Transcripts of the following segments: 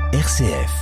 RCF.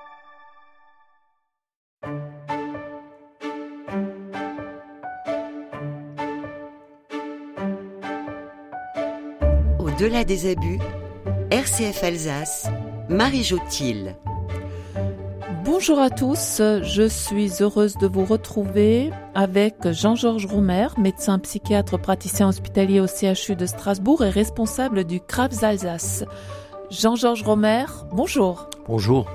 Au-delà des abus, RCF Alsace, Marie Jotil. Bonjour à tous, je suis heureuse de vous retrouver avec Jean-Georges Romer, médecin psychiatre praticien hospitalier au CHU de Strasbourg et responsable du CRAFS Alsace. Jean-Georges Romer, bonjour. Bonjour.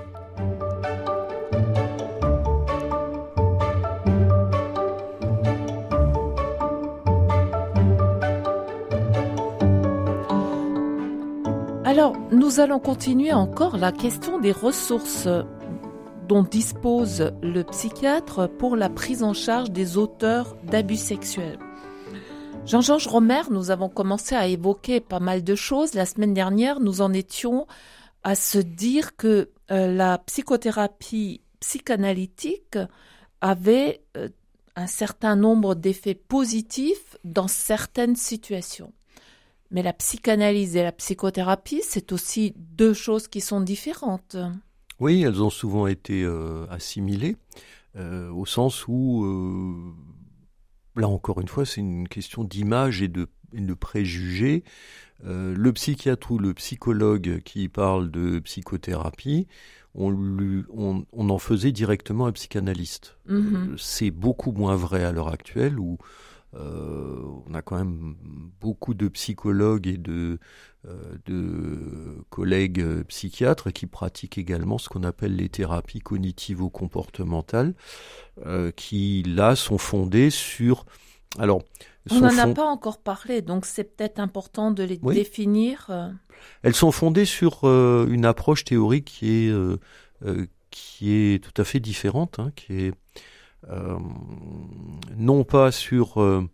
Alors, nous allons continuer encore la question des ressources dont dispose le psychiatre pour la prise en charge des auteurs d'abus sexuels. Jean-Georges Romer, nous avons commencé à évoquer pas mal de choses. La semaine dernière, nous en étions à se dire que la psychothérapie psychanalytique avait un certain nombre d'effets positifs dans certaines situations. Mais la psychanalyse et la psychothérapie, c'est aussi deux choses qui sont différentes. Oui, elles ont souvent été assimilées, au sens où, là encore une fois, c'est une question d'image et de préjugés. Le psychiatre ou le psychologue qui parle de psychothérapie, on en faisait directement un psychanalyste. C'est beaucoup moins vrai à l'heure actuelle où on a quand même beaucoup de psychologues et de collègues psychiatres qui pratiquent également ce qu'on appelle les thérapies cognitivo-comportementales, qui là sont fondées sur... Alors, on n'en a pas encore parlé, donc c'est peut-être important de les définir. Elles sont fondées sur une approche théorique qui est tout à fait différente, hein, qui est non pas sur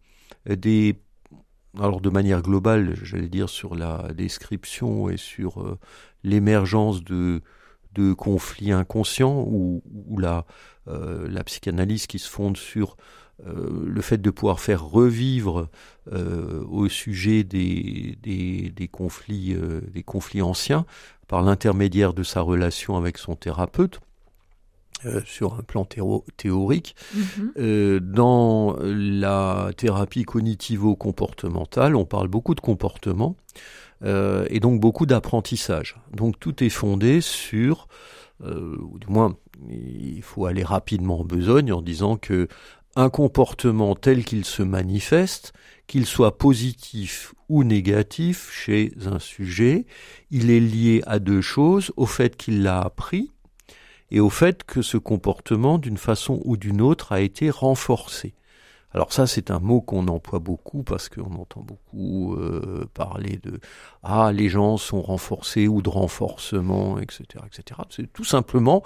alors de manière globale, j'allais dire sur la description et sur l'émergence de conflits inconscients ou la psychanalyse qui se fonde sur le fait de pouvoir faire revivre au sujet des conflits anciens par l'intermédiaire de sa relation avec son thérapeute. Sur un plan théorique. Dans la thérapie cognitivo-comportementale, on parle beaucoup de comportement et donc beaucoup d'apprentissage. Donc tout est fondé sur, ou du moins il faut aller rapidement en besogne en disant que un comportement tel qu'il se manifeste, qu'il soit positif ou négatif chez un sujet, il est lié à deux choses, au fait qu'il l'a appris, et au fait que ce comportement, d'une façon ou d'une autre, a été renforcé. Alors ça, c'est un mot qu'on emploie beaucoup parce qu'on entend beaucoup parler de « ah, les gens sont renforcés » ou de renforcement, etc., etc. C'est tout simplement...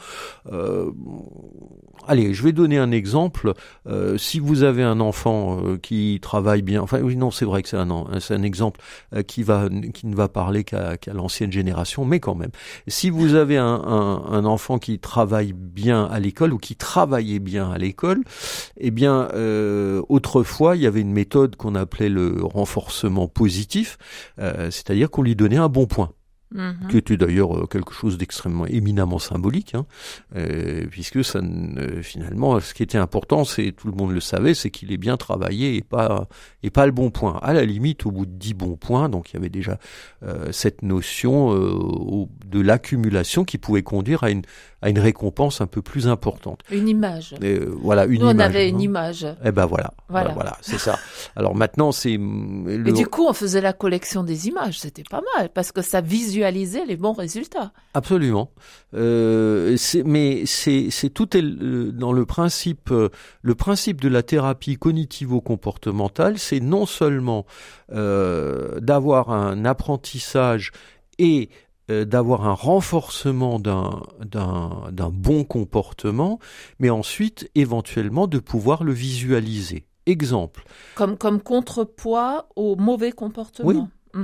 allez, je vais donner un exemple. Si vous avez un enfant qui travaille bien... Enfin, oui, non, c'est vrai que c'est un exemple qui ne va parler qu'à l'ancienne génération, mais quand même. Si vous avez un enfant qui travaille bien à l'école ou qui travaillait bien à l'école, eh bien... autrefois, il y avait une méthode qu'on appelait le renforcement positif, c'est-à-dire qu'on lui donnait un bon point, qui était d'ailleurs quelque chose d'extrêmement éminemment symbolique, hein, puisque ça, finalement, ce qui était important, c'est, tout le monde le savait, c'est qu'il ait bien travaillé et pas le bon point. À la limite, au bout de 10 bons points, donc il y avait déjà cette notion de l'accumulation qui pouvait conduire à une récompense un peu plus importante. Une image. Voilà, une image. Nous, on avait une image. Eh ben voilà, c'est ça. Alors maintenant, c'est... Et du coup, on faisait la collection des images, c'était pas mal, parce que ça visualisait les bons résultats. Absolument. Mais c'est tout est dans le principe de la thérapie cognitivo-comportementale, c'est non seulement d'avoir un apprentissage et d'avoir un renforcement d'un bon comportement, mais ensuite, éventuellement, de pouvoir le visualiser. Exemple. Comme contrepoids au mauvais comportement. Oui.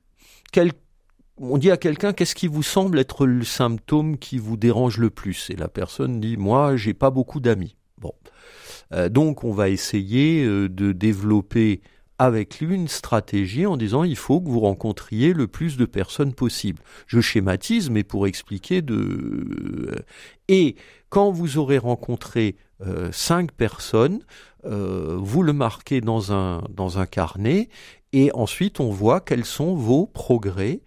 On dit à quelqu'un, qu'est-ce qui vous semble être le symptôme qui vous dérange le plus ? Et la personne dit, moi, j'ai pas beaucoup d'amis. Bon. Donc, on va essayer de développer avec lui une stratégie en disant il faut que vous rencontriez le plus de personnes possible. Je schématise, mais pour expliquer Et quand vous aurez rencontré 5 personnes, vous le marquez dans un carnet, et ensuite on voit quels sont vos progrès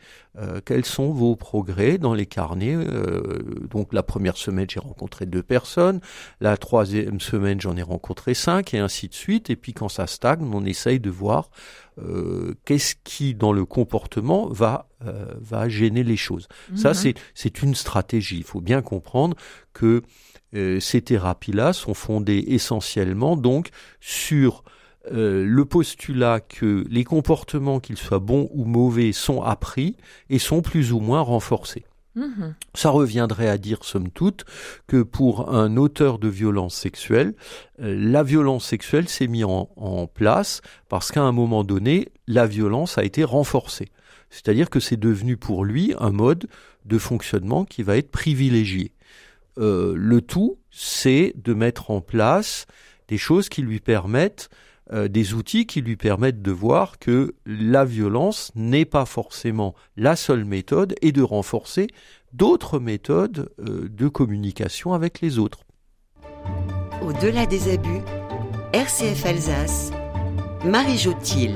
dans les carnets. Donc la première semaine, j'ai rencontré 2 personnes, la 3e semaine, j'en ai rencontré 5, et ainsi de suite. Et puis quand ça stagne, on essaye de voir qu'est-ce qui, dans le comportement, va gêner les choses. Ça, c'est une stratégie. Il faut bien comprendre que ces thérapies-là sont fondées essentiellement donc sur le postulat que les comportements, qu'ils soient bons ou mauvais, sont appris et sont plus ou moins renforcés. Ça reviendrait à dire, somme toute, que pour un auteur de violence sexuelle, la violence sexuelle s'est mise en place parce qu'à un moment donné, la violence a été renforcée. C'est-à-dire que c'est devenu pour lui un mode de fonctionnement qui va être privilégié. Le tout, c'est de mettre en place des choses qui lui permettent, des outils qui lui permettent de voir que la violence n'est pas forcément la seule méthode et de renforcer d'autres méthodes de communication avec les autres. Au-delà des abus, RCF Alsace, Marie-Jo Thiel.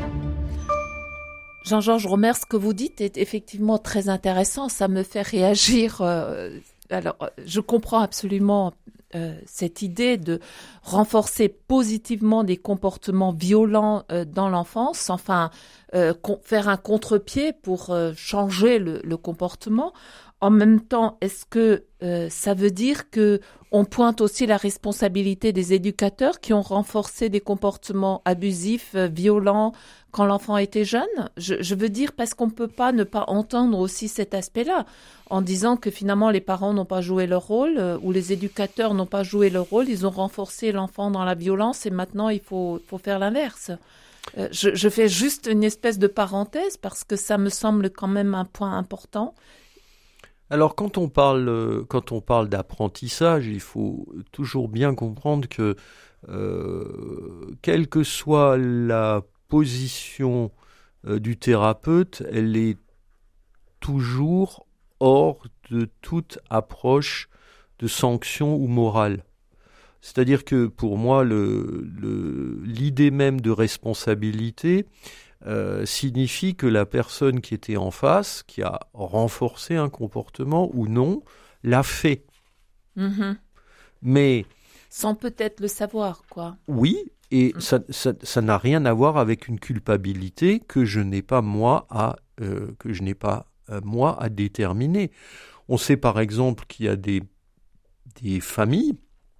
Jean-Georges Romer, ce que vous dites est effectivement très intéressant, ça me fait réagir. Alors, je comprends absolument cette idée de renforcer positivement des comportements violents dans l'enfance, enfin faire un contre-pied pour changer le comportement. En même temps, est-ce que ça veut dire que on pointe aussi la responsabilité des éducateurs qui ont renforcé des comportements abusifs, violents quand l'enfant était jeune? Je veux dire parce qu'on peut pas ne pas entendre aussi cet aspect-là en disant que finalement les parents n'ont pas joué leur rôle ou les éducateurs n'ont pas joué leur rôle, ils ont renforcé l'enfant dans la violence et maintenant il faut faire l'inverse. Je fais juste une espèce de parenthèse parce que ça me semble quand même un point important. Alors quand on parle d'apprentissage, il faut toujours bien comprendre que quelle que soit la position du thérapeute, elle est toujours hors de toute approche de sanction ou morale. C'est-à-dire que pour moi, l'idée même de responsabilité signifie que la personne qui était en face, qui a renforcé un comportement ou non, l'a fait. Mais sans peut-être le savoir, quoi. Oui, et ça n'a rien à voir avec une culpabilité que je n'ai pas moi à déterminer. On sait par exemple qu'il y a des familles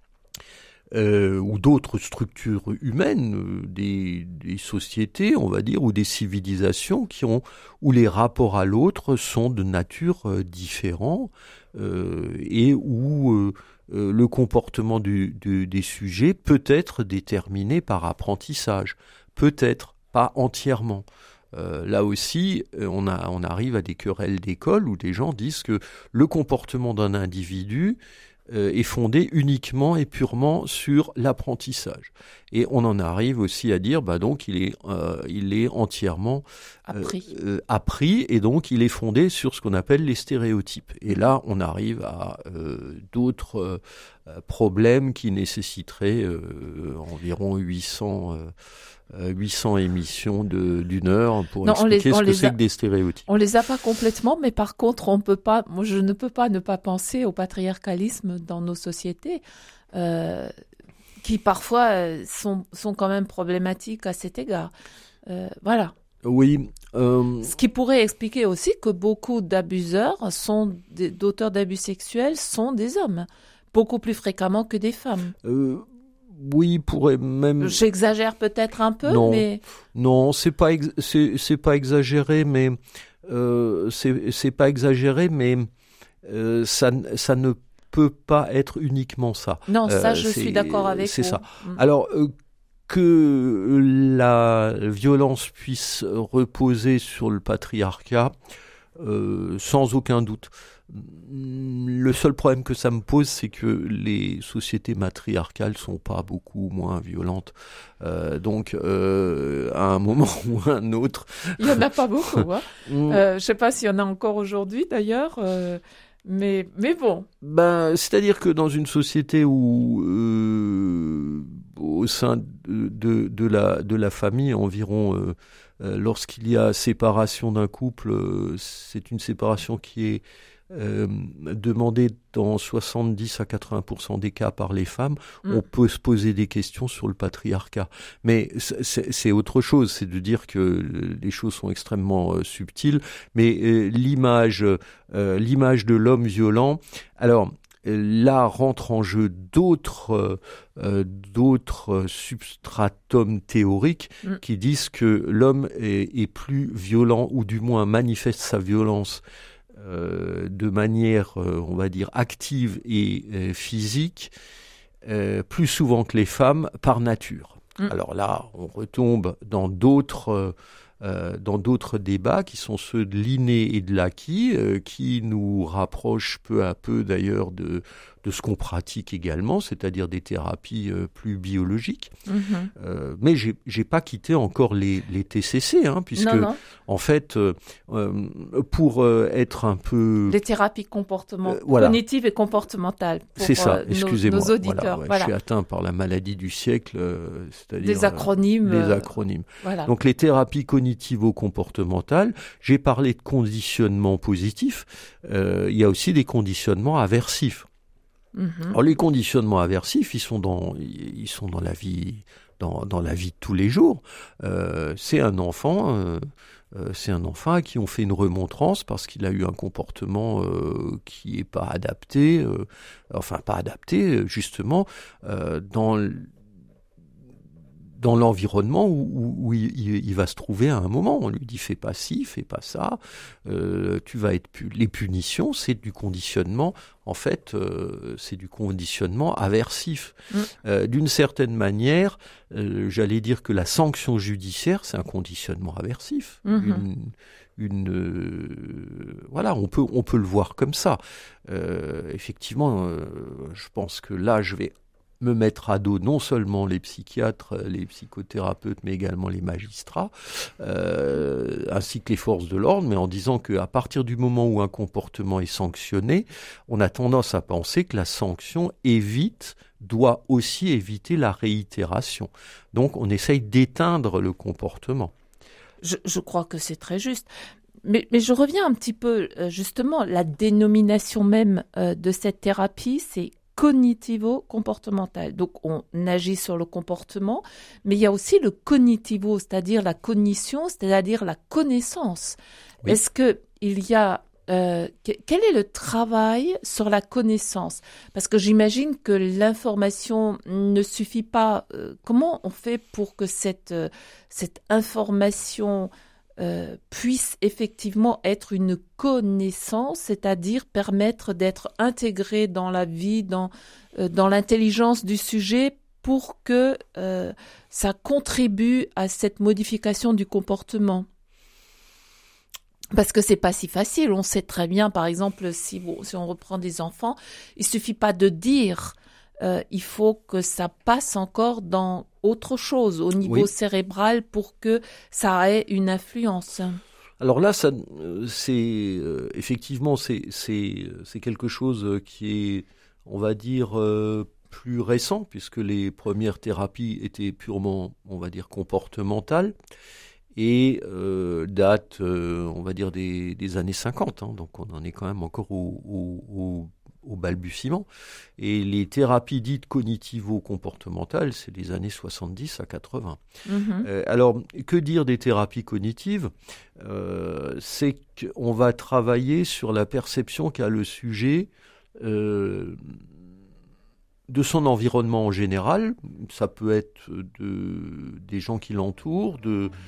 ou d'autres structures humaines, des sociétés, on va dire, ou des civilisations où les rapports à l'autre sont de nature différente et où le comportement des sujets peut être déterminé par apprentissage, peut-être pas entièrement. Là aussi, on arrive à des querelles d'école où des gens disent que le comportement d'un individu est fondé uniquement et purement sur l'apprentissage. Et on en arrive aussi à dire, donc il est entièrement appris, et donc il est fondé sur ce qu'on appelle les stéréotypes. Et là, on arrive à d'autres problèmes qui nécessiteraient environ 800 émissions d'une heure pour expliquer ce que c'est que des stéréotypes. On les a pas complètement, mais par contre, moi je ne peux pas ne pas penser au patriarcalisme dans nos sociétés, qui parfois sont quand même problématiques à cet égard. Voilà. Oui. Ce qui pourrait expliquer aussi que beaucoup d'abuseurs d'auteurs d'abus sexuels sont des hommes, beaucoup plus fréquemment que des femmes. Oui, pourrait même. J'exagère peut-être un peu, non, mais non, c'est pas exagéré, mais c'est pas exagéré, mais ça ne peut pas être uniquement ça. Non, ça, je suis d'accord avec vous. C'est ça. Alors que la violence puisse reposer sur le patriarcat, sans aucun doute. Le seul problème que ça me pose, c'est que les sociétés matriarcales sont pas beaucoup moins violentes. Donc, à un moment ou à un autre... Il y en a pas beaucoup, hein. Je sais pas s'il y en a encore aujourd'hui, d'ailleurs. Mais bon. C'est-à-dire que dans une société où, au sein de la famille, environ, lorsqu'il y a séparation d'un couple, c'est une séparation qui est demandée dans 70 à 80% des cas par les femmes. On peut se poser des questions sur le patriarcat. Mais c'est autre chose, c'est de dire que les choses sont extrêmement subtiles. Mais l'image de l'homme violent, alors là rentre en jeu d'autres substratums théoriques qui disent que l'homme est plus violent, ou du moins manifeste sa violence de manière, on va dire, active et physique, plus souvent que les femmes, par nature. Alors là, on retombe dans d'autres débats qui sont ceux de l'inné et de l'acquis, qui nous rapprochent peu à peu d'ailleurs de ce qu'on pratique également, c'est-à-dire des thérapies plus biologiques. Mais j'ai pas quitté encore les TCC, puisque non. En fait, pour être un peu... Les thérapies cognitives et comportementales. C'est ça, excusez-moi. Nos auditeurs. Voilà. Je suis atteint par la maladie du siècle, c'est-à-dire... Des acronymes. Les acronymes. Voilà. Donc les thérapies cognitivo-comportementales, j'ai parlé de conditionnement positif, il y a aussi des conditionnements aversifs. Alors les conditionnements aversifs, ils sont dans la vie, dans la vie de tous les jours. C'est un enfant à qui on fait une remontrance parce qu'il a eu un comportement qui est pas adapté, justement dans l'environnement où il va se trouver à un moment. On lui dit fais pas ci, fais pas ça, tu vas être les punitions, c'est du conditionnement. En fait, c'est du conditionnement aversif. D'une certaine manière, j'allais dire que la sanction judiciaire, c'est un conditionnement aversif. Voilà, on peut le voir comme ça. Effectivement, je pense que là, je vais me mettre à dos non seulement les psychiatres, les psychothérapeutes, mais également les magistrats, ainsi que les forces de l'ordre, mais en disant qu'à partir du moment où un comportement est sanctionné, on a tendance à penser que la sanction doit aussi éviter la réitération. Donc on essaye d'éteindre le comportement. Je crois que c'est très juste. Mais je reviens un petit peu, justement, la dénomination même de cette thérapie, c'est cognitivo-comportemental. Donc, on agit sur le comportement, mais il y a aussi le cognitivo, c'est-à-dire la cognition, c'est-à-dire la connaissance. Oui. Est-ce que il y a quel est le travail sur la connaissance? Parce que j'imagine que l'information ne suffit pas. Comment on fait pour que cette information puisse effectivement être une connaissance, c'est-à-dire permettre d'être intégrée dans la vie, dans l'intelligence du sujet, pour que ça contribue à cette modification du comportement? Parce que c'est pas si facile. On sait très bien, par exemple, si on reprend des enfants, il suffit pas de dire. Il faut que ça passe encore dans autre chose au niveau cérébral pour que ça ait une influence. Alors là, effectivement, c'est quelque chose qui est, on va dire, plus récent, puisque les premières thérapies étaient purement, on va dire, comportementales et datent, on va dire, des années 50. Donc on en est quand même encore au balbutiement. Et les thérapies dites cognitivo-comportementales, c'est des années 70 à 80. Alors, que dire des thérapies cognitives? C'est qu'on va travailler sur la perception qu'a le sujet de son environnement en général. Ça peut être des gens qui l'entourent,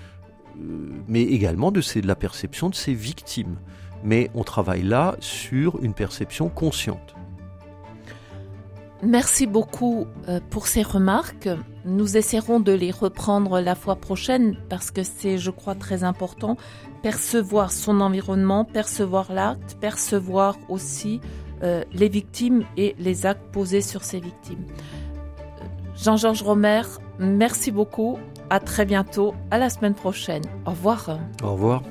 mais également de la perception de ses victimes. Mais on travaille là sur une perception consciente. Merci beaucoup pour ces remarques. Nous essaierons de les reprendre la fois prochaine parce que c'est, je crois, très important percevoir son environnement, percevoir l'acte, percevoir aussi les victimes et les actes posés sur ces victimes. Jean-Georges Romer, merci beaucoup. À très bientôt. À la semaine prochaine. Au revoir. Au revoir.